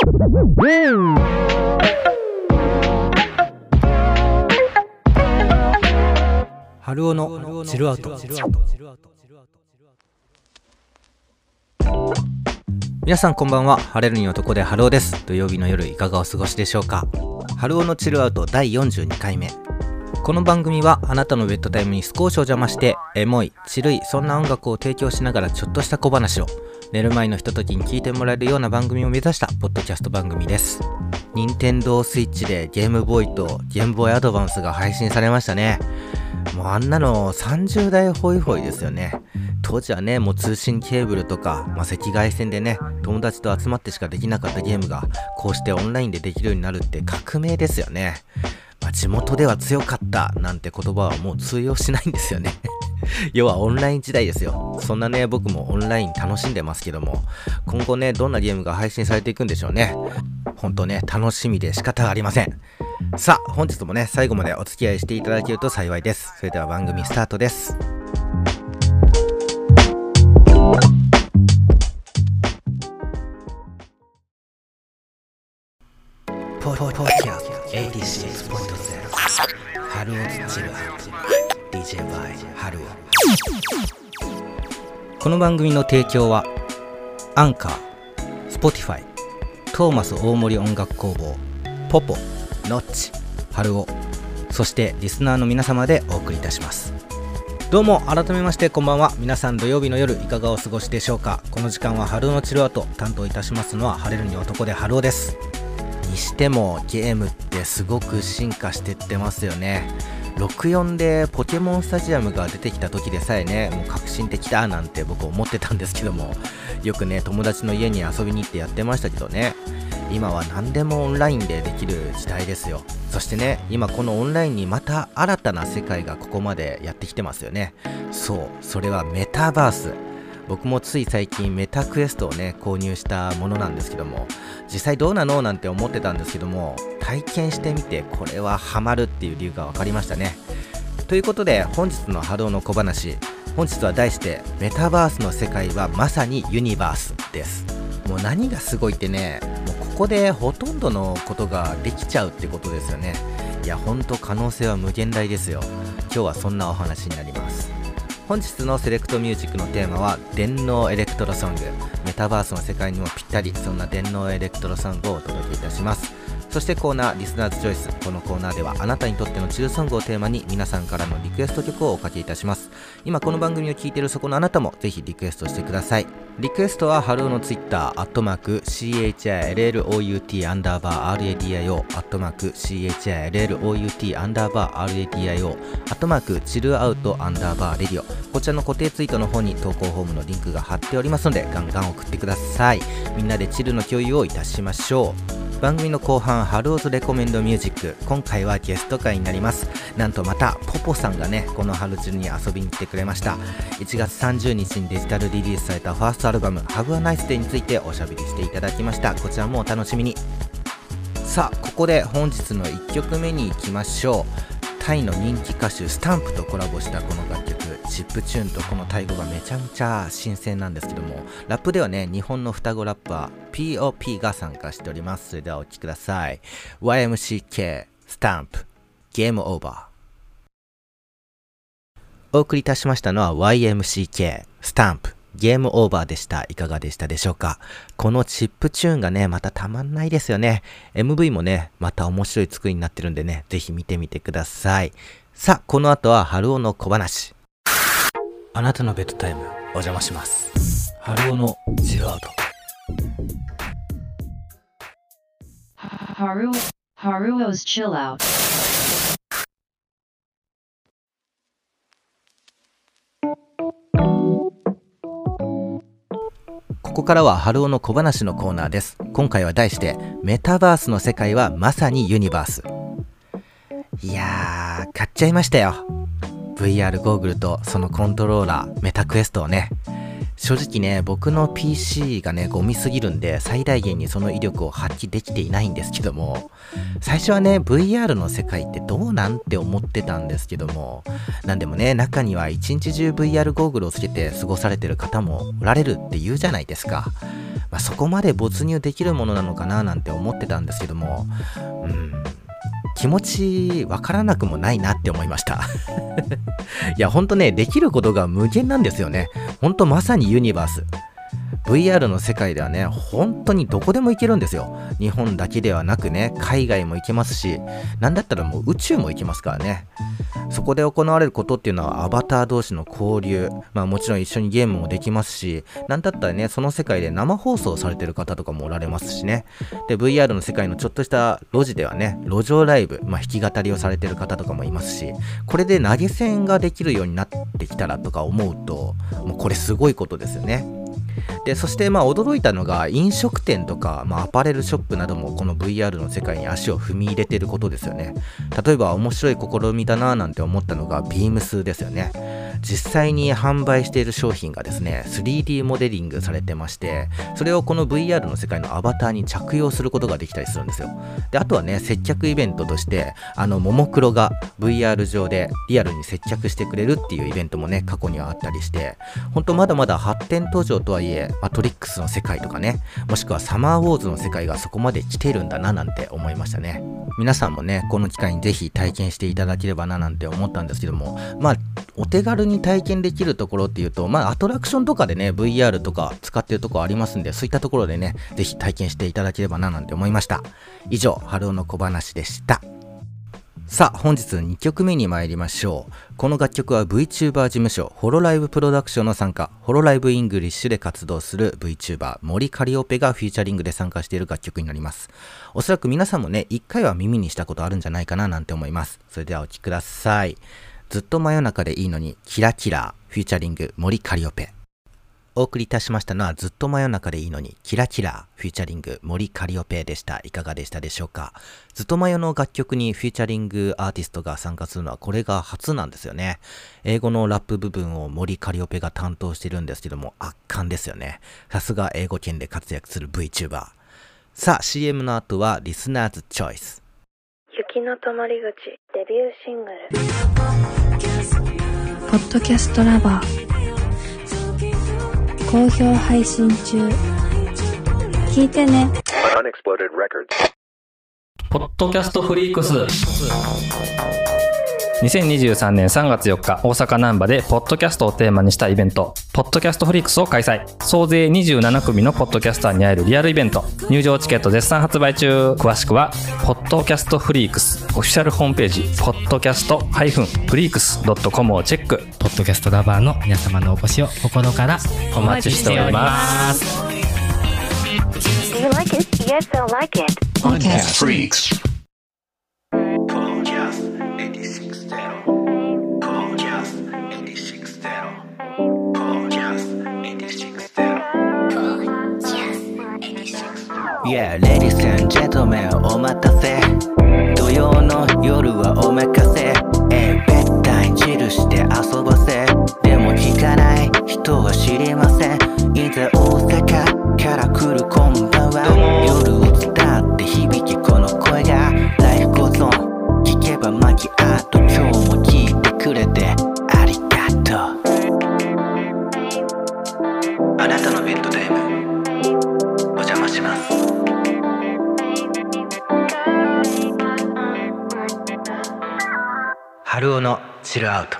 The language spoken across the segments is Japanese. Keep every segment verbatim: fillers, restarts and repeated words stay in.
春尾のチルアウト。皆さんこんばんは。晴れるに男で春尾です。土曜日の夜いかがお過ごしでしょうか。春尾のチルアウトだいよんじゅうにかいめ。この番組はあなたのベッドタイムに少しお邪魔してエモい、チルい、そんな音楽を提供しながらちょっとした小話を寝る前のひとときに聞いてもらえるような番組を目指したポッドキャスト番組です。任天堂スイッチでゲームボーイとゲームボーイアドバンスが配信されましたね。もうあんなのさんじゅうだいホイホイですよね。当時はね、もう通信ケーブルとか、まあ、赤外線でね、友達と集まってしかできなかったゲームがこうしてオンラインでできるようになるって革命ですよね。まあ、地元では強かったなんて言葉はもう通用しないんですよね。要はオンライン時代ですよ。そんなね、僕もオンライン楽しんでますけども、今後ね、どんなゲームが配信されていくんでしょうね。ほんとね、楽しみで仕方がありません。さあ、本日もね、最後までお付き合いしていただけると幸いです。それでは番組スタートです。ポッドキャスト はちじゅうろくてんゼロ 春尾チルアウト ディージェー バイ春尾。この番組の提供はアンカー、スポティファイ、トーマス大森音楽工房、ポポ、ノッチ、春尾、そしてリスナーの皆様でお送りいたします。どうも改めましてこんばんは。皆さん土曜日の夜いかがお過ごしでしょうか。この時間は春尾のチルアウト、担当いたしますのは晴れるに男で春尾です。にしてもゲームってすごく進化してってますよね。ろくじゅうよんでポケモンスタジアムが出てきた時でさえね、もう革新的だなんて僕思ってたんですけども、よくね友達の家に遊びに行ってやってましたけどね、今は何でもオンラインでできる時代ですよ。そしてね、今このオンラインにまた新たな世界がここまでやってきてますよね。そう、それはメタバース。僕もつい最近メタクエストをね購入したものなんですけども、実際どうなのなんて思ってたんですけども、体験してみてこれはハマるっていう理由が分かりましたね。ということで本日の春尾の小話、本日は題してメタバースの世界はまさにユニバースです。もう何がすごいってね、もうここでほとんどのことができちゃうってことですよね。いやほんと可能性は無限大ですよ。今日はそんなお話になります。本日のセレクトミュージックのテーマは電脳エレクトロソング。メタバースの世界にもぴったり、そんな電脳エレクトロソングをお届けいたします。そしてコーナーリスナーズチョイス。このコーナーではあなたにとってのチルソングをテーマに皆さんからのリクエスト曲をおかけいたします。今この番組を聞いているそこのあなたもぜひリクエストしてください。リクエストは春尾のツイッターアットマーク シーエイチアイエルエルオーユーティー アンダーバー アールエーディーアイオー アットマーク シーエイチアイエルエルオーユーティー アンダーバー アールエーディーアイオー アットマークチルアウトアンダーバーレディオ、こちらの固定ツイートの方に投稿フォームのリンクが貼っておりますのでガンガン送ってください。みんなでチルの共有をいたしましょう。番組の後半、春尾ズレコメンドミュージック。今回はゲスト会になります。なんとまたポポさんがねこの春チルに遊びに来てくれました。いちがつさんじゅうにちにデジタルリリースされたファーストアルバム Have a Nice Day についておしゃべりしていただきました。こちらもお楽しみに。さあここで本日のいっきょくめに行きましょう。タイの人気歌手スタンプとコラボしたこの楽曲、チップチューンとこのタイ語がめちゃめちゃ新鮮なんですけども、ラップではね日本の双子ラッパー ピーオーピー が参加しております。それではお聴きください。 ワイエムシーケー スタンプゲームオーバー。お送りいたしましたのは ワイエムシーケー スタンプゲームオーバーでした。いかがでしたでしょうか。このチップチューンがねまたたまんないですよね。 エムブイ もねまた面白い作りになってるんでね、ぜひ見てみてください。さあこの後は春尾の小話。あなたのベッドタイムお邪魔します。春尾のチルアウト。 Haru Haruo's chill out。 ここからは春尾の小話のコーナーです。今回は題してメタバースの世界はまさにユニバース。いやー買っちゃいましたよ。 ブイアール ゴーグルとそのコントローラーメタクエストをね。 正直ね、僕の ピーシー がね、ゴミすぎるんで、最大限にその威力を発揮できていないんですけども、最初はね、ブイアール の世界ってどうなんて思ってたんですけども、なんでもね、中には一日中 ブイアール ゴーグルをつけて過ごされてる方もおられるって言うじゃないですか。まあ、そこまで没入できるものなのかななんて思ってたんですけども、うん、気持ちわからなくもないなって思いましたいやほんとね、できることが無限なんですよね。ほんとまさにユニバース。 ブイアール の世界ではね、本当にどこでも行けるんですよ。日本だけではなくね、海外も行けますし、なんだったらもう宇宙も行けますからね。そこで行われることっていうのはアバター同士の交流、まあもちろん一緒にゲームもできますし、なんだったらね、その世界で生放送されてる方とかもおられますしね。で ブイアール の世界のちょっとした路地ではね、路上ライブ、まあ弾き語りをされてる方とかもいますし、これで投げ銭ができるようになってきたらとか思うと、もうこれすごいことですよね。でそしてまあ驚いたのが、飲食店とか、まあ、アパレルショップなどもこの ブイアール の世界に足を踏み入れていることですよね。例えば面白い試みだななんて思ったのが ビームス ですよね。実際に販売している商品がですね スリーディー モデリングされてまして、それをこの ブイアール の世界のアバターに着用することができたりするんですよ。であとはね、接客イベントとしてあのももクロが ブイアール 上でリアルに接客してくれるっていうイベントもね、過去にはあったりして、本当まだまだ発展途上とはいえ、マトリックスの世界とかね、もしくはサマーウォーズの世界がそこまで来てるんだななんて思いましたね。皆さんもね、この機会にぜひ体験していただければななんて思ったんですけども、まあお手軽に体験できるところっていうと、まあアトラクションとかでね ブイアール とか使ってるところありますんで、そういったところでね、ぜひ体験していただければななんて思いました。以上、春尾の小話でした。さあ本日にきょくめに参りましょう。この楽曲は VTuber 事務所ホロライブプロダクションの参加、ホロライブイングリッシュで活動する VTuber 森カリオペがフィーチャリングで参加している楽曲になります。おそらく皆さんもね、一回は耳にしたことあるんじゃないかななんて思います。それではお聴きください。ずっと真夜中でいいのにキラキラフィーチャリング森カリオペ。お送りいたしましたのは、ずっと真夜中でいいのにキラキラフィーチャリング森カリオペでした。いかがでしたでしょうか。ずっと真夜の楽曲にフィーチャリングアーティストが参加するのはこれが初なんですよね。英語のラップ部分を森カリオペが担当してるんですけども、圧巻ですよね。さすが英語圏で活躍する VTuber。さあ シーエム の後はリスナーズチョイス。 雪の止まり口デビューシングル。ポッドキャストラバー好評配信中。聞いてね。 ポッドキャストフリークス。にせんにじゅうさんねんさんがつよっか、大阪難波でポッドキャストをテーマにしたイベント、ポッドキャストフリークスを開催。総勢にじゅうななくみのポッドキャスターに会えるリアルイベント。入場チケット絶賛発売中。詳しくはポッドキャストフリークスオフィシャルホームページ ポッドキャスト フリークスドットコム をチェック。 ポッドキャストラバーの皆様のお越しを心からお待ちしております。 Do you like it? Yes, I like it. Podcast Freaks. Yeah, ladies and gentlemen, お待たせ。土曜の夜はお任せ。えー、ベッタインチルして遊ばせ。でも聞かない人は知りません。いざ大阪から来るこんばんは。夜を伝って響きこの声がライフゴーゾン。聞けばマキアート。今日も聞いてくれてありがとう。あなたのベッドタイムお邪魔します。春尾のチルアウト。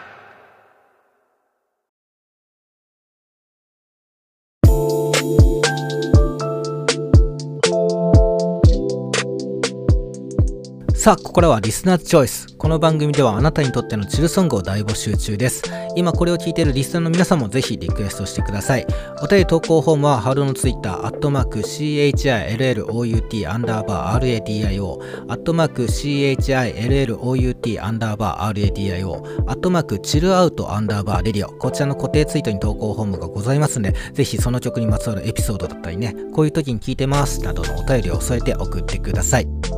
さあここからはリスナーズチョイス。この番組ではあなたにとってのチルソングを大募集中です。今これを聞いているリスナーの皆さんもぜひリクエストしてください。お便り投稿フォームは春尾のツイッターアットマーク シーエイチアイエルエルオーユーティー アンダーバー アールエーディーアイオー アットマーク シーエイチアイエルエルオーユーティー アンダーバー アールエーディーアイオー アットマークチルアウトアンダーバーレディオ。こちらの固定ツイートに投稿フォームがございますので、ぜひその曲にまつわるエピソードだったりね、こういう時に聞いてますなどのお便りを添えて送ってください。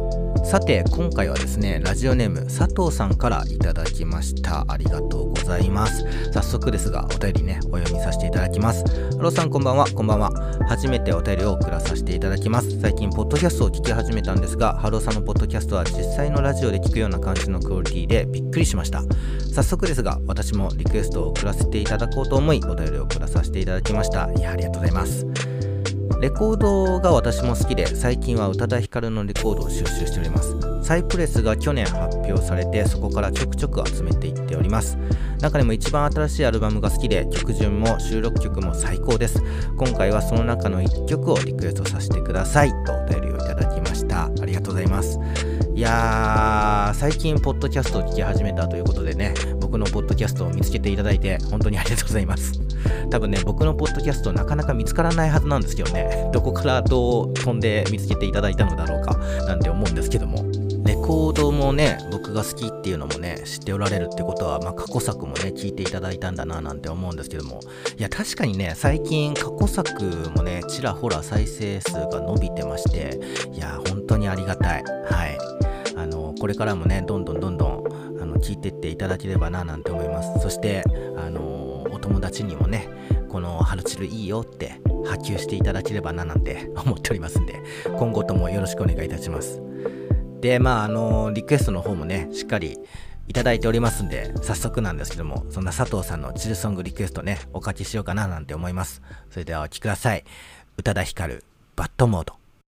さて今回はですね、ラジオネーム佐藤さんからいただきました。ありがとうございます。早速ですがお便りねお読みさせていただきます。ハローさんこんばんは。こんばんは。初めてお便りを送らさせていただきます。最近ポッドキャストを聞き始めたんですが、ハローさんのポッドキャストは実際のラジオで聞くような感じのクオリティでびっくりしました。早速ですが私もリクエストを送らせていただこうと思いお便りを送らさせていただきました。いやありがとうございます。レコードが私も好きで、最近は宇多田ヒカルのレコードを収集しております。サイプレスが去年発表されて、そこからちょくちょく集めていっております。中でも一番新しいアルバムが好きで、曲順も収録曲も最高です。今回はその中のいっきょくをリクエストさせてくださいとお便りをいただきました。ありがとうございます。いやー、最近ポッドキャストを聞き始めたということでね、僕のポッドキャストを見つけていただいて本当にありがとうございます。多分ね、僕のポッドキャストなかなか見つからないはずなんですけどね、どこからどう飛んで見つけていただいたのだろうかなんて思うんですけども、レコードもね僕が好きっていうのもね知っておられるってことは、まあ、過去作もね聞いていただいたんだななんて思うんですけども、いや確かにね最近過去作もねちらほら再生数が伸びてまして、いや本当にありがたい。はい、あのこれからもねどんどんどんどんあの聞いてっていただければななんて思います。そしてあのお友達にもねこのハルチルいいよって波及していただければななんて思っておりますんで、今後ともよろしくお願いいたします。でまああのリクエストの方もねしっかりいただいておりますんで、早速なんですけども、そんな佐藤さんのチルソングリクエストねお書きしようかななんて思います。それではお聴きください。宇多田ヒカルバッドモード。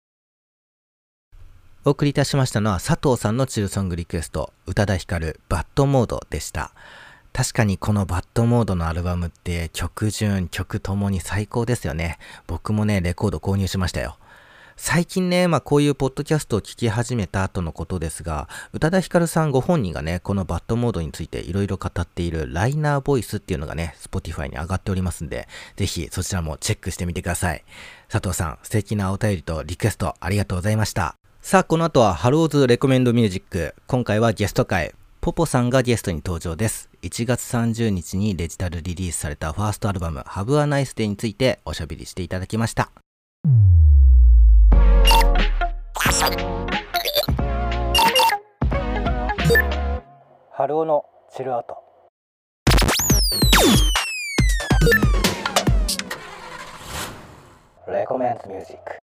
お送りいたしましたのは佐藤さんのチルソングリクエスト、宇多田ヒカルバッドモードでした。確かにこのバッドモードのアルバムって曲順曲ともに最高ですよね。僕もねレコード購入しましたよ。最近ね、まあこういうポッドキャストを聞き始めた後のことですが、宇多田ヒカルさんご本人がねこのバッドモードについていろいろ語っているライナーボイスっていうのがね Spotify に上がっておりますんで、ぜひそちらもチェックしてみてください。佐藤さん素敵なお便りとリクエストありがとうございました。さあこの後はハローズレコメンドミュージック。今回はゲスト会、ポポさんがゲストに登場です。いちがつさんじゅうにちにデジタルリリースされたファーストアルバム Have a Nice Day についておしゃべりしていただきました。ハローのチルアウト。レコメンドミュージック。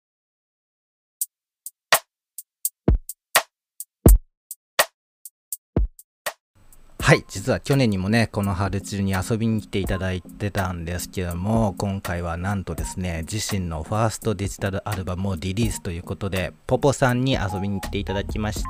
はい、実は去年にもねこの春チルに遊びに来ていただいてたんですけども、今回はなんとですね自身のファーストデジタルアルバムをリリースということで、ポポさんに遊びに来ていただきました。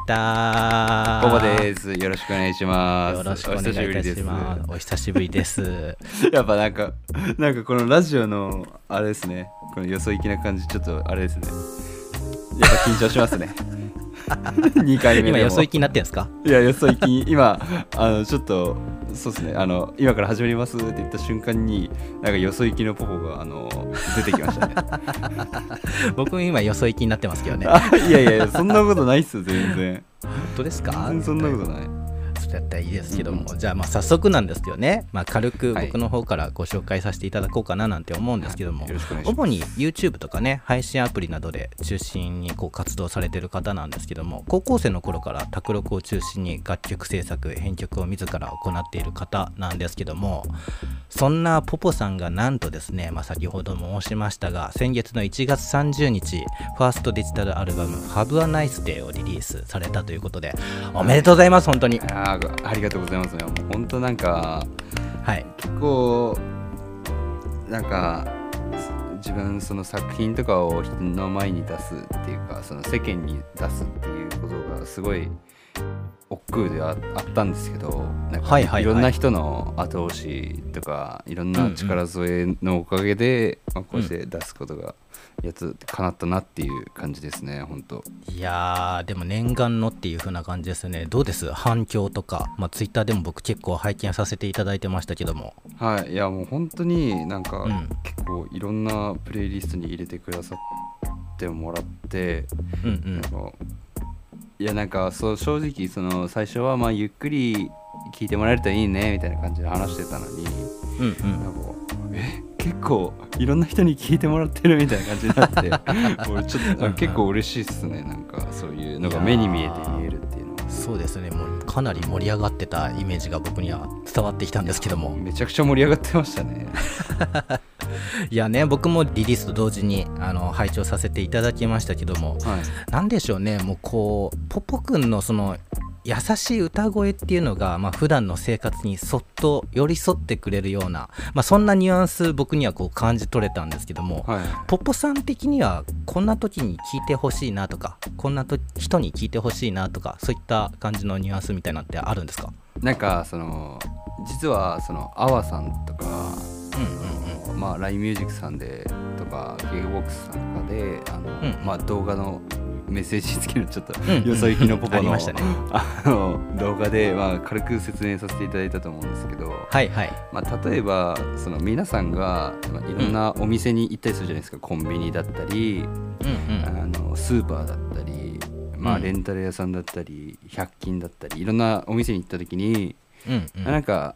ポポです。よろしくお願いします。 よろしくお願いいたします。お久しぶりです。 やっぱなんかなんかこのラジオのあれですね、このよそ行きな感じちょっとあれですね、やっぱ緊張しますね。にかいめでも今よそ行きになってんですか？ いやよそ行き今あのちょっとそうですね、あの今から始まりますって言った瞬間になんかよそ行きのポポがあの出てきましたね。 僕も今よそ行きになってますけどね。 いやいやそんなことないっすよ全然。 本当ですか？ 全然そんなことない。 それだったらいいですけども、うん、じゃあまあ早速なんですけどね、まあ、軽く僕の方からご紹介させていただこうかななんて思うんですけども、はい、主に YouTube とかね配信アプリなどで中心にこう活動されている方なんですけども、高校生の頃から卓録を中心に楽曲制作編曲を自ら行っている方なんですけども、そんなポポさんがなんとですね、まあ、先ほども申しましたが先月のいちがつさんじゅうにちファーストデジタルアルバム Have a Nice Day をリリースされたということで、おめでとうございます。本当にあありがとうございますね。もう本当なんか、 はい、 結構なんか自分その作品とかを人の前に出すっていうか、その世間に出すっていうことがすごい億劫で あ, あったんですけど、なんかいろんな人の後押しとかいろんな力添えのおかげで、まあ、こうして出すことがやつ叶ったなっていう感じですね。本当いやーでも念願のっていう風な感じですね。どうです反響とか、まあ、ツイッターでも僕結構拝見させていただいてましたけども。 はい、いやもう本当になんか、うん、結構いろんなプレイリストに入れてくださってもらって、うんうん、なんかいやなんかそう正直その最初はまあゆっくり聞いてもらえるといいねみたいな感じで話してたのに、うんうん、なんかえ結結構いろんな人に聞いてもらってるみたいな感じになって俺ちょっと結構嬉しいっすね。なんかそういうのが目に見えて見えるっていうのは。 そうですね、もうかなり盛り上がってたイメージが僕には伝わってきたんですけども、 めちゃくちゃ盛り上がってましたねいやね、僕もリリースと同時にあの拝聴させていただきましたけども、 はい、 なんでしょうね、もうこうポポくんのその優しい歌声っていうのが、まあ普段の生活にそっと寄り添ってくれるような、まあ、そんなニュアンス僕にはこう感じ取れたんですけども、 はい、 ポポさん的にはこんな時に聞いてほしいなとか、こんなと人に聞いてほしいなとか、そういった感じのニュアンスみたいなのってあるんですか？ なんかその実はそのアワさんとか、 うんうんうん、 まあ ライン ミュージックさんでとかゲームボックスさんとかであの、 うん、 まあ動画のメッセージ付きのちょっと、 うん、 よそ行きのポポの、 ありましたね、 あの動画で、まあ、軽く説明させていただいたと思うんですけど、 はいはい、まあ、例えばその皆さんが、まあ、いろんなお店に行ったりするじゃないですか、うん、コンビニだったり、うんうん、あのスーパーだったり、まあ、レンタル屋さんだったり、うん、ひゃく均だったりいろんなお店に行った時に、うんうん、なんか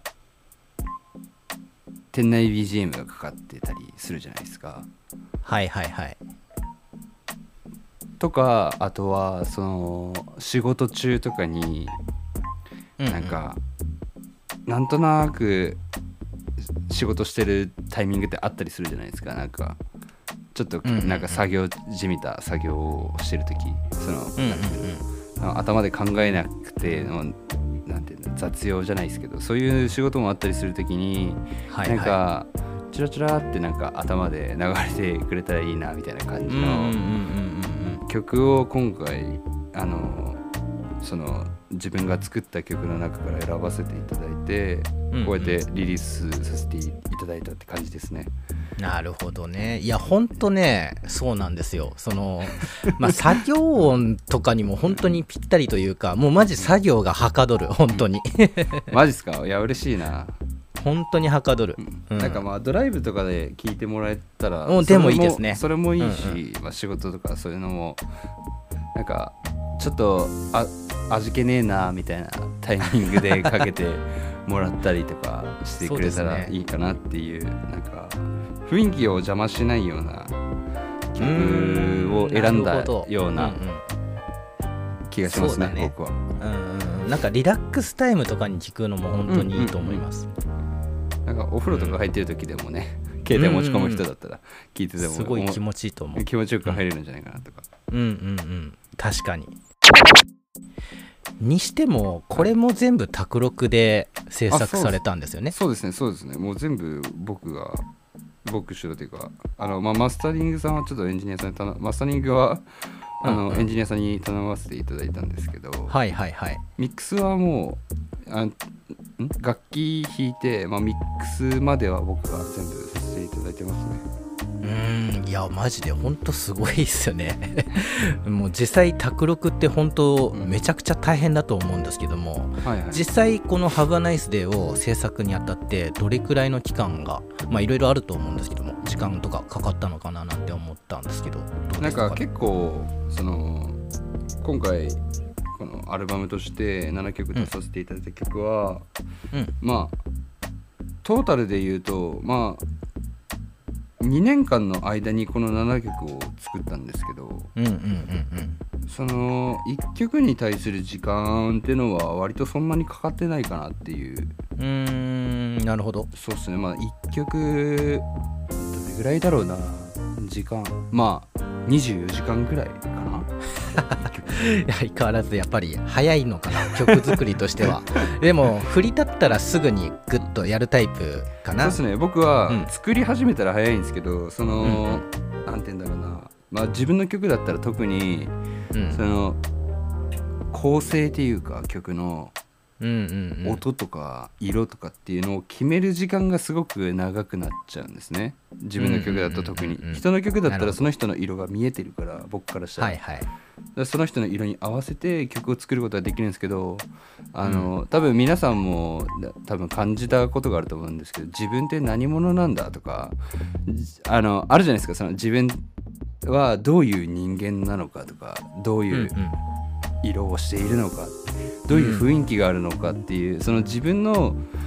店内 ビージーエム がかかってたりするじゃないですか。 はいはいはい。 とか、あとはその仕事中とかになんか、うんうん、なんとなく仕事してるタイミングってあったりするじゃないですか。なんかちょっとなんか作業じみた作業をしてる時、その、うんうんうん、頭で考えなくてのなんていうの雑用じゃないですけど、そういう仕事もあったりする時に、はいはい、なんかチラチラってなんか頭で流れてくれたらいいなみたいな感じの曲を今回あのその自分が作った曲の中から選ばせていただいて、うんうん、こうやってリリースさせていただいたって感じですね。 なるほどね。いやほんとね、そうなんですよ。そのまあ作業音とかにも本当にぴったりというか、もうマジ作業がはかどる、本当にマジっすか。いや嬉しいな、 本当にはかどる、 うん、なんかまあドライブとかで聞いてもらえたらもうでもいいですね。 それもいいし、うんうん、まあ、仕事とかそういうのもなんかちょっとあ味気ねえなみたいなタイミングでかけてもらったりとかしてくれたらいいかなっていう、なんか雰囲気を邪魔しないような曲を選んだような気がしますね、ね、僕は。 うん、なんかリラックスタイムとかに聞くのも本当にいいと思います、 うんうんうん、なんかお風呂とか入ってる時でもね、うん、携帯持ち込む人だったら聞いてても、 すごい気持ちいいと思う。 気持ちよく入れるんじゃないかなとか。 うんうんうん、確かに。にしてもこれも全部宅録で制作されたんですよね。 そうですね、そうですね。もう全部僕が僕主導というか、あの、まあ、マスタリングさんはちょっとエンジニアさんに頼マスタリングはあの、うんうん、エンジニアさんに頼ませていただいたんですけど、 はいはいはい。 ミックスはもうあん楽器弾いて、まあ、ミックスまでは僕が全部させていただいてますね。 うーん、いやマジで本当すごいっすよねもう実際宅録って本当めちゃくちゃ大変だと思うんですけども、うん、はいはい、実際この Have a Nice Day を制作にあたってどれくらいの期間が、まあいろいろあると思うんですけども、時間とかかかったのかななんて思ったんですけど、どうですか？ なんか結構その今回このアルバムとしてななきょく出させていただいた曲は、うん、まあトータルで言うとまあにねんかんの間にこのななきょくを作ったんですけど、うんうんうんうん、そのいっきょくに対する時間っていうのは割とそんなにかかってないかなっていう。 うーん、なるほど。 そうですね。まあいっきょくどれぐらいだろうな、時間まあにじゅうよじかんぐらいかな相変わらずやっぱり早いのかな、曲作りとしてはでも振り立ったらすぐにグッとやるタイプかな。 そうですね。僕は作り始めたら早いんですけど、うん、その、うん、なんて言うんだろうな、まあ自分の曲だったら特に、うん、その構成っていうか曲の音とか色とかっていうのを決める時間がすごく長くなっちゃうんですね。自分の曲だと特に、人の曲だったらその人の色が見えてるから僕からしたら、はいはい、だからその人の色に合わせて曲を作ることができるんですけど、あの、うん、多分皆さんも多分感じたことがあると思うんですけど、自分って何者なんだとか あのあるじゃないですか。その自分はどういう人間なのかとか、どういう色をしているのか、どういう雰囲気があるのかっていう、その自分の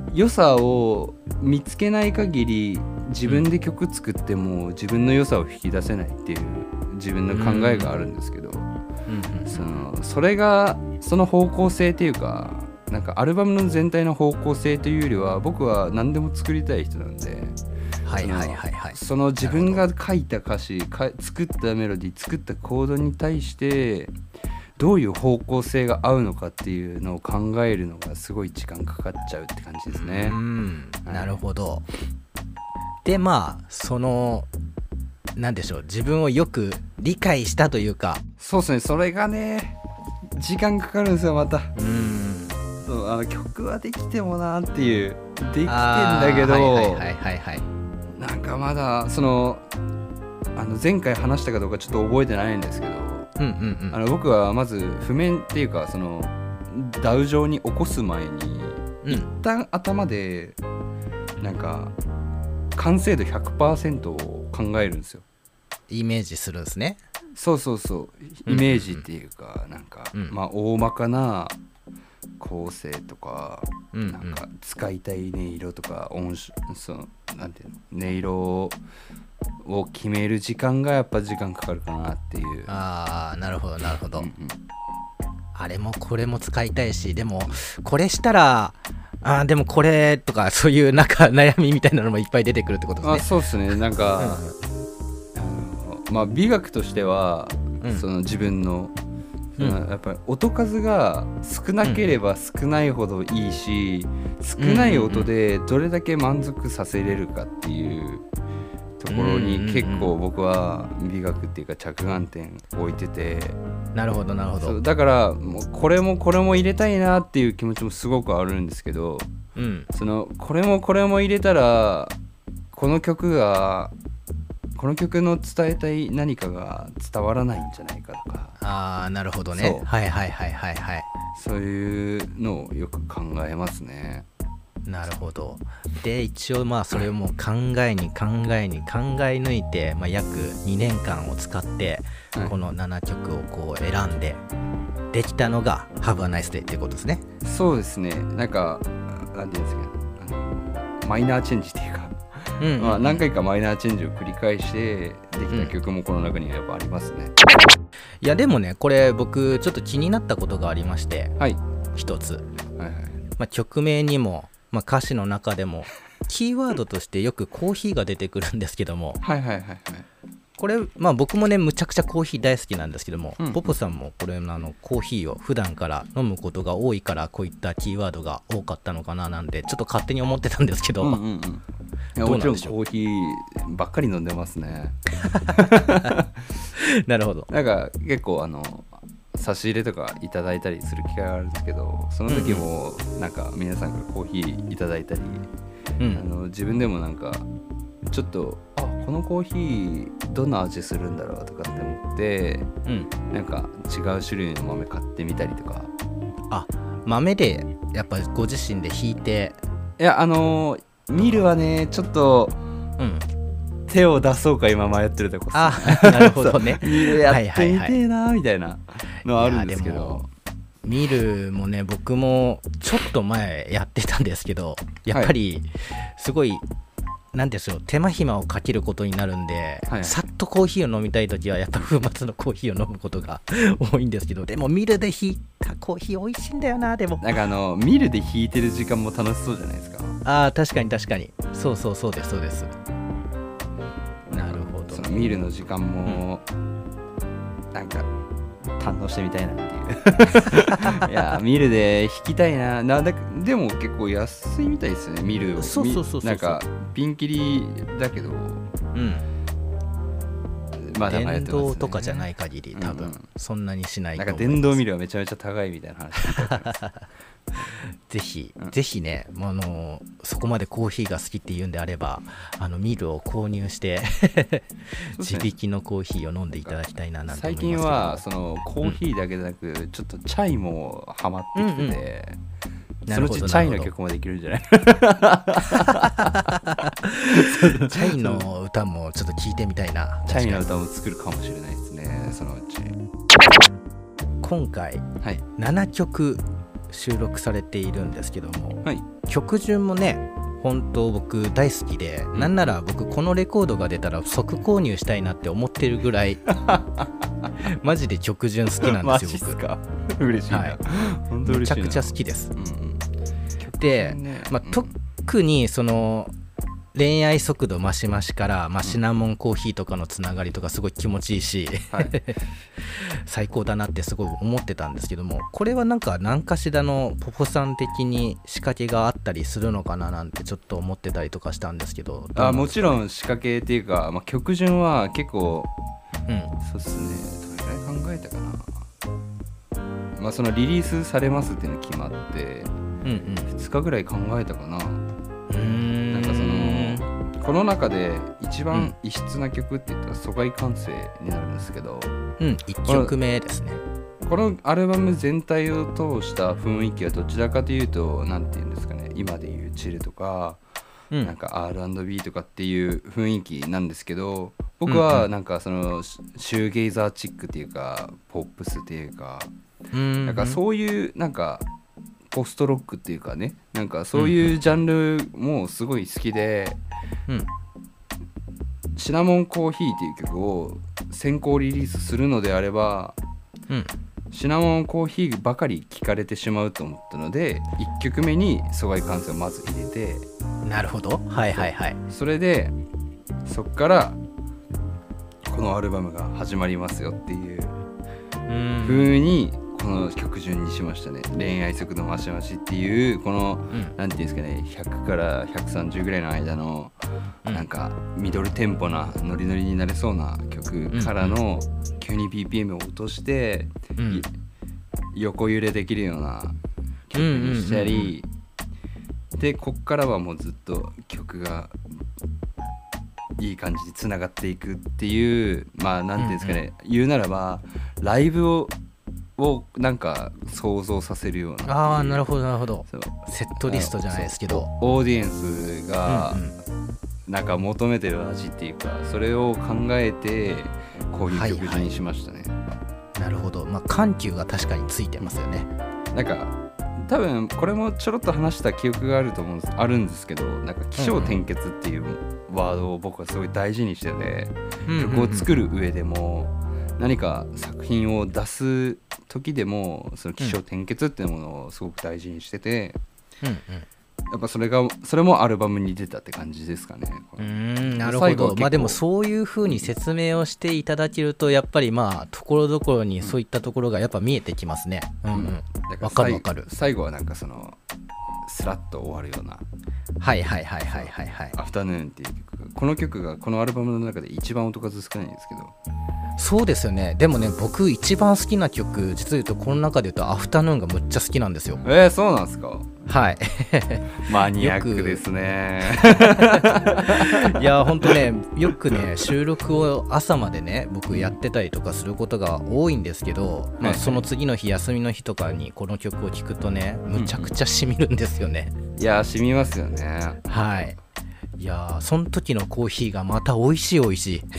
良さを見つけない限り自分で曲作っても自分の良さを引き出せないっていう自分の考えがあるんですけど、 うんうん、 そのそれがその方向性っていうかなんかアルバムの全体の方向性というよりは僕は何でも作りたい人なんで、 はいはいはいはい、 その自分が書いた歌詞か作ったメロディー作ったコードに対してどういう方向性が合うのかっていうのを考えるのがすごい時間かかっちゃうって感じですね。 うん、 はい、 なるほど。でまあそのなんでしょう、自分をよく理解したというか、 そうですね、それがね時間かかるんですよまた。 うんそうあの曲はできてもなっていうできてんだけど、 はいはいはいはいはい、 なんかまだそのあの前回話したかどうかちょっと覚えてないんですけど、 うんうんうん、 あの僕はまず譜面っていうかそのダウ上に起こす前に、 うん、 一旦頭でなんか完成度 ひゃくパーセント を考えるんですよ。 イメージするんですね。 そうそうそうイメージっていうか、なんか、うん、まあ大まかな構成とか、うんうん、なんか使いたい音色とか音そのなんていうの音色を決める時間がやっぱ時間かかるかなっていう。 ああなるほどなるほど、うんうん、あれもこれも使いたいし、でもこれしたらあでもこれとかそういうなんか悩みみたいなのもいっぱい出てくるってことですね。 あそうですね、なんか、うん、あのまあ美学としては、うん、その自分のうん、やっぱり音数が少なければ少ないほどいいし、うん、少ない音でどれだけ満足させれるかっていうところに結構僕は美学っていうか着眼点置いてて、 なるほどなるほど。 そうだからもうこれもこれも入れたいなっていう気持ちもすごくあるんですけど、うん、そのこれもこれも入れたらこの曲がこの曲の伝えたい何かが伝わらないんじゃないかとか。 ああなるほどね。はいはいはいはいはい。 そういうのをよく考えますね。 なるほど。で一応まあそれをもう考えに考えに考え抜いて、まあ、約にねんかんを使ってこのななきょくをこう選んでできたのが Have a Nice Day っていうことですね。 そうですね。なんかなんていうんですか、あのマイナーチェンジっていうか、うんうんうん、まあ、何回かマイナーチェンジを繰り返してできた曲もこの中にはやっぱありますね。 いやでもねこれ僕ちょっと気になったことがありまして、はい、一つ、はいはい、まあ、曲名にも、まあ、歌詞の中でもキーワードとしてよくコーヒーが出てくるんですけども、はいはいはいはい、これ、まあ、僕もねむちゃくちゃコーヒー大好きなんですけども、うん、ポポさんもこれあのコーヒーを普段から飲むことが多いからこういったキーワードが多かったのかななんでちょっと勝手に思ってたんですけど、うんうんうん、 いやもちろんコーヒーばっかり飲んでますね。 なるほど。 なんか結構あの差し入れとかいただいたりする機会があるんですけど、その時もなんか皆さんからコーヒーいただいたり、うん、あの自分でもなんかちょっとあこのコーヒーどんな味するんだろうとかって思って、うん、なんか違う種類の豆買ってみたりとか。 あ豆でやっぱご自身でひいて。 いやあのミルはねちょっと、うん、手を出そうか今迷ってるとこっすね。 あなるほどね。 ミルやってみてえなみたいなのはあるんですけど、 ミルもね僕もちょっと前やってたんですけどやっぱりすごい、はい、なんでしょう手間暇をかけることになるんで、はい、さっとコーヒーを飲みたいときはやっぱ粉末のコーヒーを飲むことが多いんですけど、でもミルでひいたコーヒー美味しいんだよな。でもなんかあのミルでひいてる時間も楽しそうじゃないですか。 あー確かに確かにそうそうそうですそうです。なるほど、ね、 そのミルの時間も、うん、なんか堪能してみたいなっていういやミルで弾きたいな。なんだでも結構安いみたいですよねミルを。 そうそうそうそう。 なんかピンキリだけど、うん、 まだ迷ってますね。電動とかじゃない限り多分そんなにしないと思います。 なんか電動ミルはめちゃめちゃ高いみたいな話聞いたことありますぜひ、うん、ぜひね、あのそこまでコーヒーが好きっていうんであればあのミルを購入して自力のコーヒーを飲んでいただきたいななんて思いますけど。 最近はそのコーヒーだけでなく、うん、ちょっとチャイもハマってきてて、うんうん、そのうちチャイの曲もできるんじゃないチャイの歌もちょっと聞いてみたいな。 チャイの歌も作るかもしれないですねそのうち。 今回、はい、ななきょく収録されているんですけども、 はい、 曲順もね本当僕大好きで、うん、なんなら僕このレコードが出たら即購入したいなって思ってるぐらいマジで曲順好きなんですよ。 マジっすか。嬉しいな、はい、本当嬉しいな。 めちゃくちゃ好きです、うんうん、 で、 ね、まあ、特にその恋愛速度マシマシから、まあ、シナモンコーヒーとかのつながりとかすごい気持ちいいし、はい、最高だなってすごい思ってたんですけども、これはなんか何かしらのポポさん的に仕掛けがあったりするのかななんてちょっと思ってたりとかしたんですけど。 あ、もちろん仕掛けっていうか、まあ、曲順は結構、うん、そうっすね、どれぐらい考えたかな。まあそのリリースされますっていうの決まって、うんうん、ふつかぐらい考えたかな。うーん、なんかそのこの中で一番異質な曲って言ったら疎外感性になるんですけど、 うん、いっきょくめですね。 このアルバム全体を通した雰囲気はどちらかというと、なんていうんですかね、今でいうチルとか、うん、なんか アールアンドビー とかっていう雰囲気なんですけど、僕はなんかそのシューゲイザーチックっていうかポップスっていうか、うんなんかそういうなんかポストロックっていうかね、なんかそういうジャンルもすごい好きで、うん、シナモンコーヒーっていう曲を先行リリースするのであれば、うん、シナモンコーヒーばかり聴かれてしまうと思ったので、いっきょくめに疎外感性をまず入れて、 なるほど、はいはいはい。 それでそっからこのアルバムが始まりますよっていう風にこの曲順にしましたね。恋愛速度マシマシっていうこの、うん、なんていうんですかね、ひゃくからひゃくさんじゅうぐらいの間の、うん、なんかミドルテンポなノリノリになれそうな曲からの、うん、急に ビーピーエム を落として、うん、横揺れできるような曲にしたり、うんうんうん、でこっからはもうずっと曲がいい感じにつながっていくっていう、まあなんていうんですかね、うんうん、言うならばライブををなんか想像させるような。 ああ、なるほどなるほど。セットリストじゃないですけど、 オーディエンスがなんか求めてる味っていうか、それを考えてこういう曲にしましたね。はいはい、なるほど。まあ緩急が確かについてますよね。 なんか多分これもちょろっと話した記憶があると思うんですあるんですけど、なんか起承転結っていうワードを僕はすごい大事にしてて、うんうんうん、曲を作る上でも何か作品を出す時でもその起承転結っていうものをすごく大事にしてて、うんうん、やっぱそれがそれもアルバムに出たって感じですかね。 うーん、なるほど。まあでもそういう風に説明をしていただけるとやっぱりまあところどころにそういったところがやっぱ見えてきますね。うんうん。わかるわかる。 最後はなんかそのスラッと終わるような。 はいはいはいはいはいはい。 アフタヌーンっていう曲、この曲がこのアルバムの中で一番音数少ないんですけど。 そうですよね。でもね、僕一番好きな曲、実は言うとこの中で言うとアフタヌーンがむっちゃ好きなんですよ。 えー、そうなんですか。 はいマニアックですねいやほんとね、よくね収録を朝までね僕やってたりとかすることが多いんですけど、まあ、その次の日休みの日とかにこの曲を聴くとねむちゃくちゃしみるんですよね。 いやしみますよね。 はい。いやー、その時のコーヒーがまた美味しい美味しい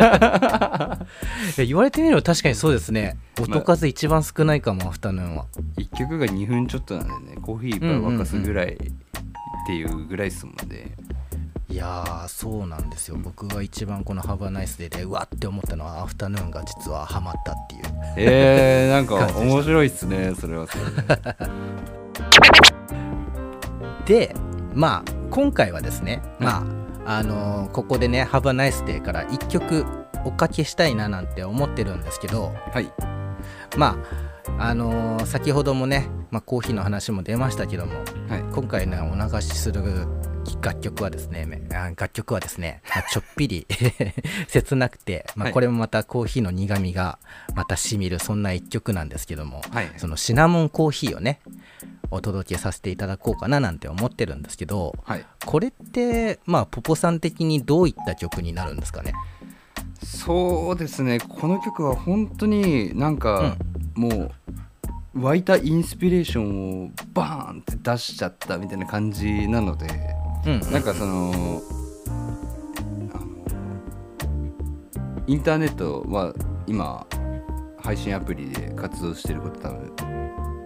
言われてみれば確かにそうですね。音数一番少ないかも、まあ、アフタヌーンはいっきょくがにふんちょっとなんでね、コーヒーいっぱい沸かすぐらいっていうぐらいですもんね、うんうんうん、 いやーそうなんですよ。僕が一番このハバナイスデーでうわって思ったのはアフタヌーンが実はハマったっていう。 えーなんか面白いっすねそれはそれでまあ今回はですね、まああのー、ここでねハバナイスデーからいっきょくおかけしたいななんて思ってるんですけど、はい、まああのー、先ほどもね、まあ、コーヒーの話も出ましたけども、はい、今回ねお流しする楽曲はですね楽曲はですね、まあ、ちょっぴり切なくて、まあ、これもまたコーヒーの苦みがまたしみるそんな一曲なんですけども、はい、そのシナモンコーヒーをねお届けさせていただこうかななんて思ってるんですけど、はい、これってまあポポさん的にどういった曲になるんですかね。 そうですね、この曲は本当になんか、うん、もう湧いたインスピレーションをバーンって出しちゃったみたいな感じなので、うん、なんかそのあのインターネットは今配信アプリで活動してること多分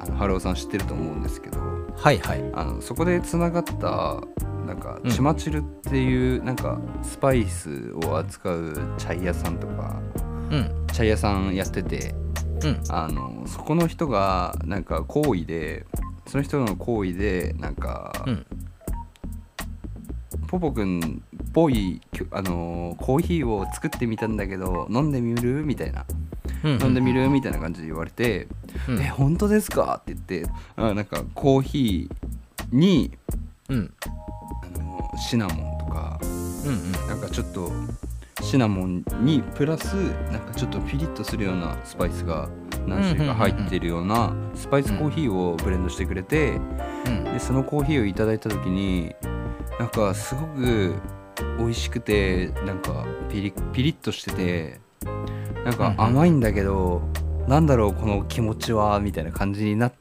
あのハローさん知ってると思うんですけど、 はいはい。 あのそこでつながったなんかチマチルっていうなんかスパイスを扱うチャイ屋さんとか、うん、チャイ屋さんやってて、うん、あのそこの人がなんか好意でその人の好意でなんか、うん、ポポくんっぽいあのコーヒーを作ってみたんだけど飲んでみるみたいな、うんうん、飲んでみるみたいな感じで言われて、うん、え本当ですかって言ってあなんかコーヒーに、うん、あのシナモンとか、うんうん、なんかちょっとシナモンにプラスなんかちょっとピリッとするようなスパイスが何種類か入ってるようなスパイスコーヒーをブレンドしてくれて、うん、でそのコーヒーをいただいた時になんかすごく美味しくてなんかピリピリッとしててなんか甘いんだけど、うんうん、なんだろうこの気持ちはみたいな感じになって、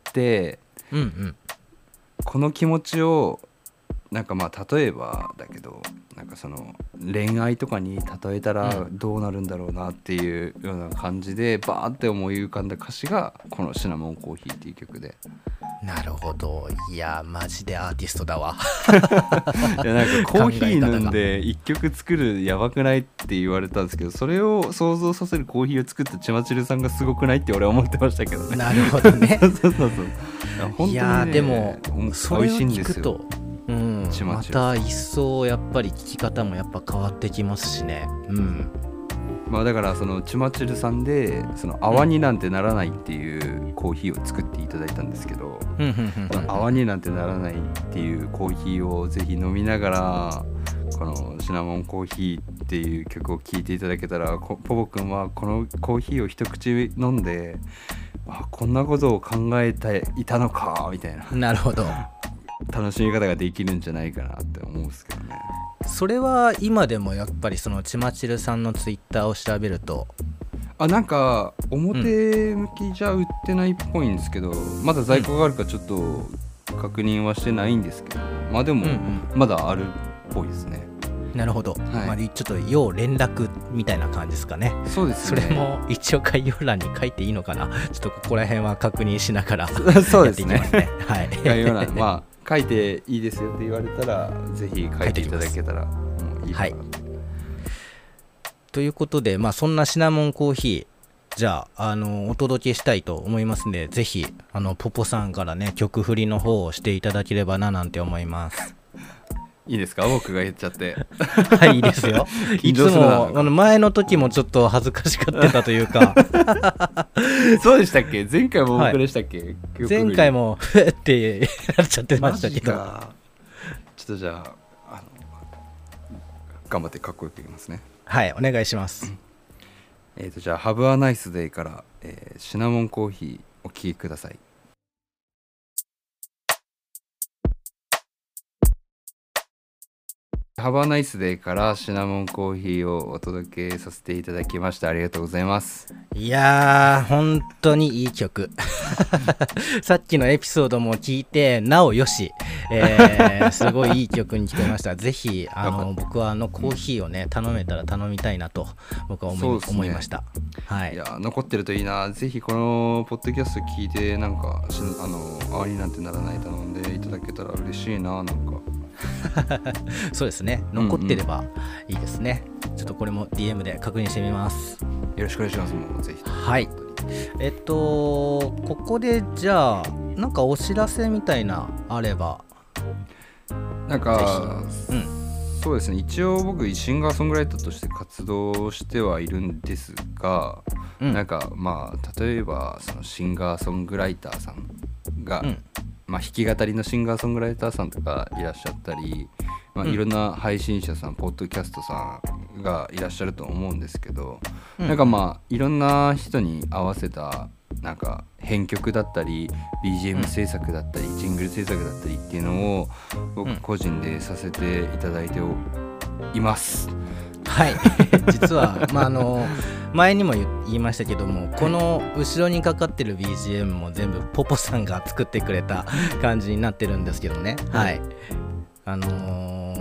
うんうん、この気持ちをなんかまあ例えばだけどなんかその恋愛とかに例えたらどうなるんだろうなっていうような感じでバーって思い浮かんだ歌詞がこのシナモンコーヒーっていう曲で。 なるほど。いやマジでアーティストだわいやなんかコーヒー飲んで一曲作るやばくないって言われたんですけどそれを想像させるコーヒーを作ったちまちるさんがすごくないって俺は思ってましたけどね。 なるほどねそうそうそう。いや本当に、ね、 いやでもそれを聞くとうん、 ちまちるまた一層やっぱり聞き方もやっぱ変わってきますしね。うんまあだからそのちまちるさんでその泡になんてならないっていうコーヒーを作っていただいたんですけど、うん、泡になんてならないっていうコーヒーをぜひ飲みながらこのシナモンコーヒーっていう曲を聴いていただけたらポポくんはこのコーヒーを一口飲んであこんなことを考えていたのかみたいな。 なるほど。 楽しみ方ができるんじゃないかなって思うんですけどね。 それは今でもやっぱりそのちまちるさんのツイッターを調べるとあなんか表向きじゃ売ってないっぽいんですけど、うん、まだ在庫があるかちょっと確認はしてないんですけど、まあでもまだあるっぽいですね。 なるほど、はいまあ、ちょっと要連絡みたいな感じですかね。 そうですね。それも一応概要欄に書いていいのかな。ちょっとここら辺は確認しながらそうですね。 はい、 概要欄まあ書いていいですよって言われたらぜひ書いていただけたらもういいかな、はい、 ということで、まあ、そんなシナモンコーヒーじゃあ、あのお届けしたいと思いますのでぜひあのポポさんからね曲振りの方をしていただければななんて思います。 いいですか僕が言っちゃってはいいいですよいつもあの前の時もちょっと恥ずかしがってたというかそうでしたっけ。前回も僕でしたっけ、はい、 前回もふーってなっちゃってましたけどちょっとじゃあ、あの頑張ってかっこよくいきますね。 はいお願いします、うん、 えーとじゃあ Have a nice day から、えー、シナモンコーヒーお聴きください。Have a nice day からシナモンコーヒーをお届けさせていただきました。ありがとうございます。 いやー本当にいい曲さっきのエピソードも聞いてなおよし、えー、すごいいい曲に聞こえました。ぜひあの僕はあのコーヒーをね頼めたら頼みたいなと僕は 思い、ね、思いました。はい、 いや残ってるといいな。ぜひこのポッドキャスト聞いてなんかあの泡になんてならない頼んでいただけたら嬉しいな。なんかそうですね残ってればいいですね、うんうん、ちょっとこれも ディーエム で確認してみます。 よろしくお願いします。もうぜひはいえっとここでじゃあなんかお知らせみたいなあればなんか、うん、そうですね一応僕シンガーソングライターとして活動してはいるんですが、うん、なんかまあ例えばそのシンガーソングライターさんが、うんまあ、弾き語りのシンガーソングライターさんとかいらっしゃったり、まあ、いろんな配信者さん、うん、ポッドキャストさんがいらっしゃると思うんですけど、うん、なんかまあいろんな人に合わせたなんか編曲だったり ビージーエム 制作だったり、うん、ジングル制作だったりっていうのを僕個人でさせていただいています。 はい実は、まあ、あの前にも言いましたけどもこの後ろにかかってる ビージーエム も全部ポポさんが作ってくれた感じになってるんですけどね、はい、あのー、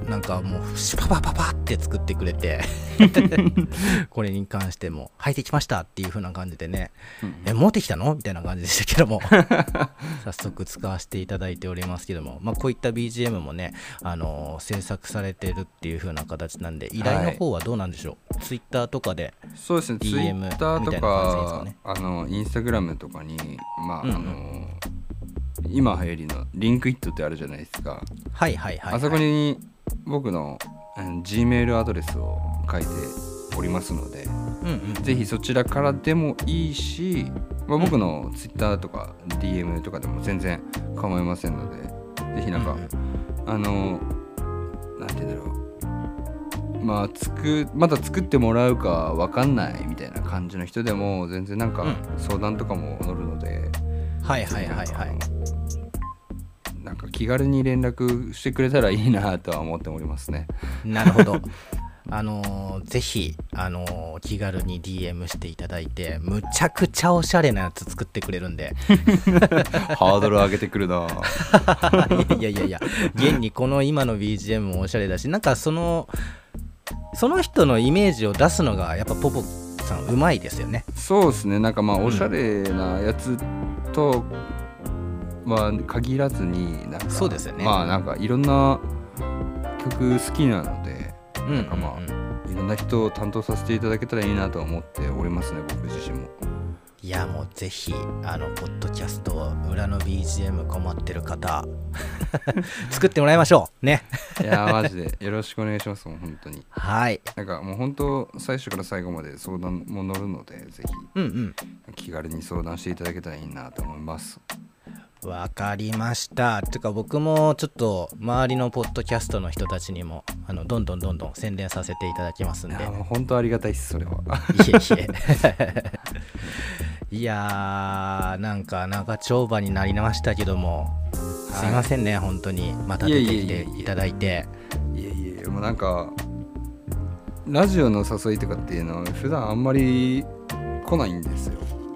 なんかもうシュパパパパって作ってくれてこれに関しても履いてきましたっていう風な感じでね、うん、え持ってきたのみたいな感じでしたけども早速使わせていただいておりますけども、まあ、こういった ビージーエム もね、あのー、制作されてるっていう風な形なんで、依頼の方はどうなんでしょう、はい、ツイッターとかで ディーエムそうですね、ツイッターとか、ね、あのインスタグラムとかにまあ、うんうん、あの今流行りのリンクイットってあるじゃないですか。 はいはいはい、はい、 あそこに僕の、うん、Gmail アドレスを書いておりますので、うんうん、ぜひそちらからでもいいし、まあ、僕の Twitter とか ディーエム とかでも全然構いませんので、ぜひなんか、うんうん、あのなんて言うんだろう、まあつくまだ作ってもらうか分かんないみたいな感じの人でも全然なんか相談とかも乗るので、 うん、はいはいはいはい、 なんか気軽に連絡してくれたらいいなとは思っておりますね。 なるほど。あのー、ぜひ、あのー、気軽に ディーエム していただいて、むちゃくちゃおしゃれなやつ作ってくれるんでハードル上げてくるな。 いやいやいや、現にこの今の ビージーエム もおしゃれだし、なんかそのその人のイメージを出すのがやっぱポポさんうまいですよね。 そうですね、なんかまあおしゃれなやつと、うん、まあ限らずになんかそうですよね、 まあなんかいろんな曲好きなので、うん、なんかまあ、うんうん、いろんな人を担当させていただけたらいいなと思っておりますね、僕自身も。 いやもうぜひあのポッドキャスト裏の ビージーエム 困ってる方作ってもらいましょうね。 いやマジでよろしくお願いしますもん本当に。 はい。 なんかもう本当最初から最後まで相談も乗るので、ぜひ、うんうん、気軽に相談していただけたらいいなと思います。 わかりました。てか僕もちょっと周りのポッドキャストの人たちにもあのどんどんどんどん宣伝させていただきますんで。いやもう本当ありがたいですそれは。 いえいえ。いやーなんか長丁場になりましたけども、すいませんね、はい、本当にまた出てきていただいて。 いやいやもうなんかラジオの誘いとかっていうのは普段あんまり来ないんですよ。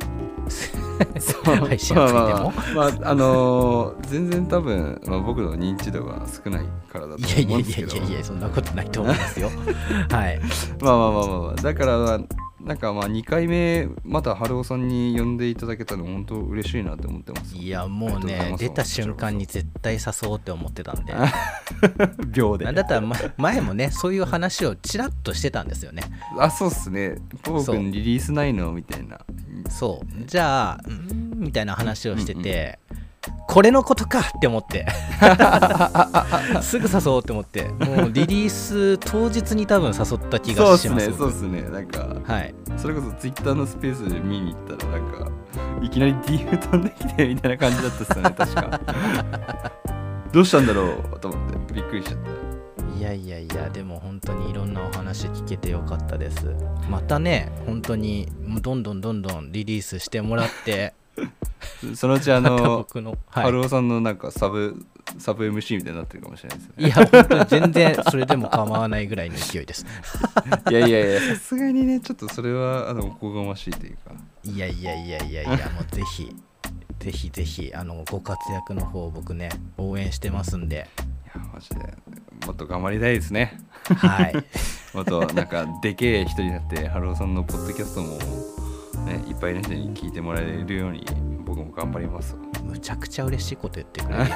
配信についても、 まあ、まあ、あのー、全然多分、まあ、僕の認知度が少ないからだと思うんですけど。 いやいやいやいやそんなことないと思いますよ。はい。 まあまあまあまあ、まあ、だからなんかまあにかいめまた春尾さんに呼んでいただけたの本当嬉しいなって思ってます。 いやもうね出た瞬間に絶対誘おうって思ってたんで。 秒で。 だったら、ま、前もねそういう話をちらっとしてたんですよね。 あそうっすね。ポー君リリースないのみたいな。 そうじゃあうんみたいな話をしてて、うんうん、これのことかって思ってすぐ誘おうって思って、もうリリース当日に多分誘った気がします。 そうですねそうですね。なんか、はい、それこそツイッターのスペースで見に行ったらなんかいきなり ディーエム 飛んできてみたいな感じだったっすよね確か。どうしたんだろうと思ってびっくりしちゃった。 いやいやいやでも本当にいろんなお話聞けてよかったです。またね本当にどんどんどんどんリリースしてもらってそのうちあの僕の、はい、 春尾さんのなんかサブサブ エムシー みたいになってるかもしれないですね。 いや本当に全然それでも構わないぐらいの勢いです。 いやいやいやさすがにねちょっとそれはあのおこがましいというか。いやいやいやいやいやもうぜひぜひぜひあのご活躍の方僕ね応援してますんで。 いやマジでもっと頑張りたいですね。 はい。 もっとなんかでけえ人になって春尾さんのポッドキャストもねいっぱいの人に聞いてもらえるように僕も頑張ります。 むちゃくちゃ嬉しいこと言ってくれる。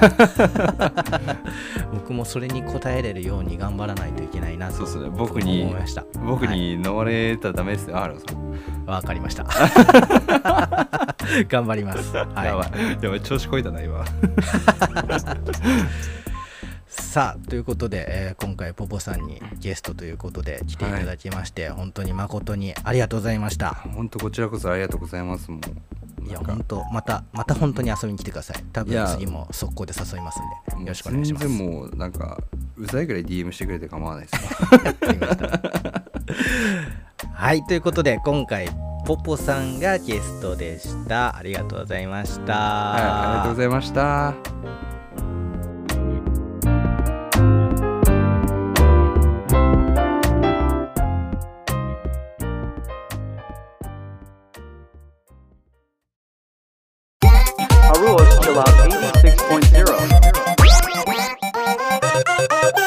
僕もそれに応えれるように頑張らないといけないなと思いました。 僕に飲まれたらダメですよ、春尾さん。 わかりました。頑張ります。はい、 やばいやばい調子こいたな今。 さあということで、えー、今回ポポさんにゲストということで来ていただきまして、はい、本当に誠にありがとうございました。 本当こちらこそありがとうございます。もういや本当またまた本当に遊びに来てください。多分次も速攻で誘いますんでよろしくお願いします。 全然もうなんかうざいぐらい ディーエム してくれて構わないですよ。 はいということで今回ポポさんがゲストでした。ありがとうございました。はいありがとうございました。 Haruo's Chill Out エイティシックスポイントゼロ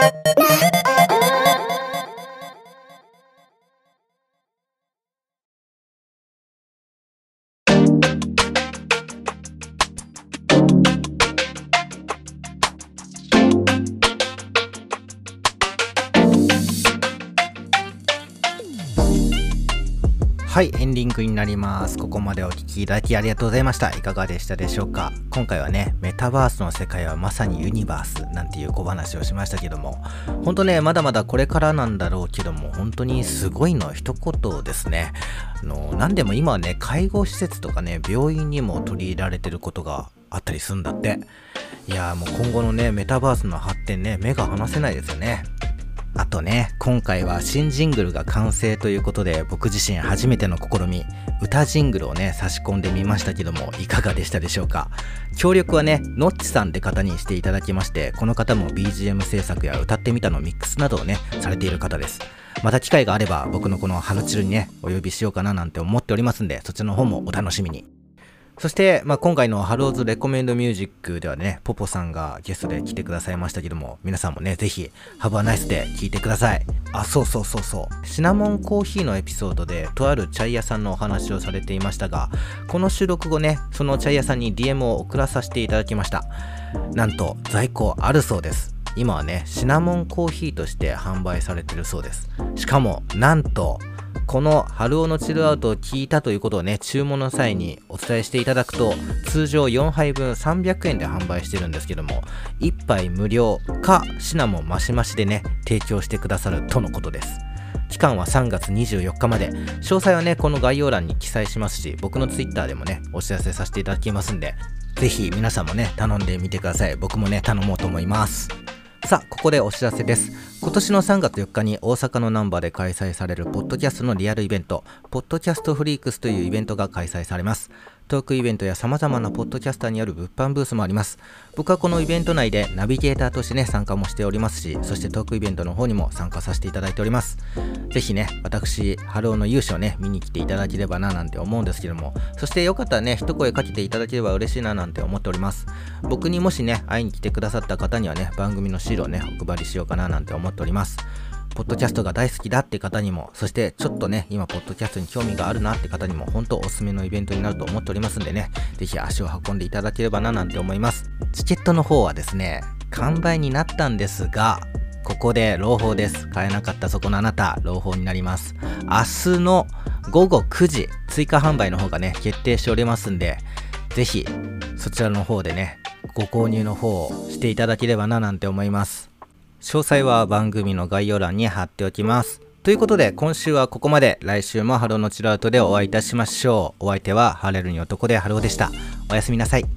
はい、エンディングになります。ここまでお聞きいただきありがとうございました。いかがでしたでしょうか。今回はね、メタバースの世界はまさにユニバースなんていう小話をしましたけども、ほんとね、まだまだこれからなんだろうけども、本当にすごいの一言ですね。あの、なんでも今はね、介護施設とかね、病院にも取り入れられてることがあったりするんだって。いやーもう今後のね、メタバースの発展ね、目が離せないですよね。あとね、今回は新ジングルが完成ということで、僕自身初めての試み、歌ジングルをね、差し込んでみましたけども、いかがでしたでしょうか。協力はね、ノッチさんって方にしていただきまして、この方も ビージーエム 制作や歌ってみたのミックスなどをね、されている方です。また機会があれば、僕のこのハルチルにね、お呼びしようかななんて思っておりますんで、そちらの方もお楽しみに。そして、まあ、今回のハローズレコメンドミュージックではね、ポポさんがゲストで来てくださいましたけども、皆さんもね、ぜひ、ハブアナイスで聞いてください。あ、そうそうそうそう。シナモンコーヒーのエピソードで、とあるチャイ屋さんのお話をされていましたが、この収録後ね、そのチャイ屋さんに ディーエム を送らさせていただきました。なんと、在庫あるそうです。今はね、シナモンコーヒーとして販売されてるそうです。しかも、なんと、この春尾のチルアウトを聞いたということをね、注文の際にお伝えしていただくと、通常よんはいぶんさんびゃくえんで販売してるんですけども、いっぱい無料かシナモンマシマシでね、提供してくださるとのことです。期間はさんがつにじゅうよっかまで、詳細はね、この概要欄に記載しますし、僕のツイッターでもね、お知らせさせていただきますんで、ぜひ皆さんもね、頼んでみてください。僕もね、頼もうと思います。さあ、ここでお知らせです。今年のさんがつよっかに大阪の難波で開催されるポッドキャストのリアルイベント、ポッドキャストフリークスというイベントが開催されます。トークイベントや様々なポッドキャスターによる物販ブースもあります。僕はこのイベント内でナビゲーターとしてね、参加もしておりますし、そしてトークイベントの方にも参加させていただいております。ぜひね、私、ハローの勇姿をね、見に来ていただければななんて思うんですけども、そしてよかったらね、一声かけていただければ嬉しいななんて思っております。僕にもしね、会いに来てくださった方にはね、番組のシールをね、お配りしようかななんて思っております。ポッドキャストが大好きだって方にも、そしてちょっとね、今ポッドキャストに興味があるなって方にも、本当おすすめのイベントになると思っておりますんでね、ぜひ足を運んでいただければななんて思います。チケットの方はですね、完売になったんですが、ここで朗報です。買えなかったそこのあなた、朗報になります。明日のごごくじ、追加販売の方がね、決定しておりますんで、ぜひそちらの方でね、ご購入の方をしていただければななんて思います。詳細は番組の概要欄に貼っておきます。ということで、今週はここまで。来週もハローのチルアウトでお会いいたしましょう。お相手はハレルに男でハローでした。おやすみなさい。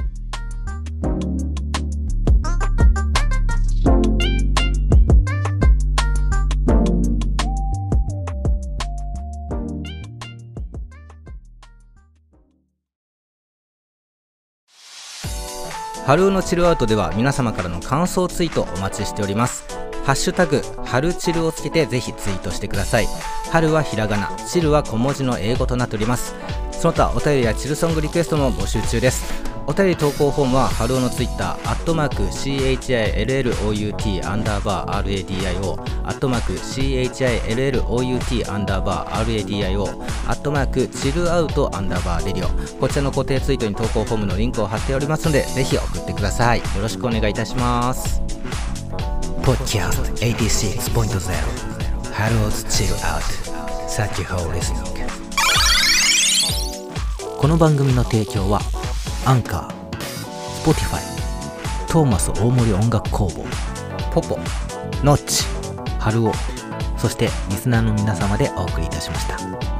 ハルーのチルアウトでは皆様からの感想ツイートお待ちしております。ハッシュタグハルチルをつけてぜひツイートしてください。ハルはひらがな、チルは小文字の英語となっております。その他お便りやチルソングリクエストも募集中です。お便り投稿フォームはハルーのツイッターアットマーク シーエイチアイエルエルオーユーティー アンダーバー アールエーディーアイオー アットマーク シーエイチアイエルエルオーユーティー アンダーバー アールエーディーアイオー アットマークチルアウトアンダーバーレディオ、こちらの固定ツイートに投稿フォームのリンクを貼っておりますので、ぜひ送ってください。よろしくお願いいたします。ポッドキャスト はちじゅうろくてんゼロ ハローズチルアウト。 Thank you for listening。 この番組の提供はアンカー、Spotify、トーマス大森音楽工房、ポポ、ノッチ、ハルオ、そしてリスナーの皆様でお送りいたしました。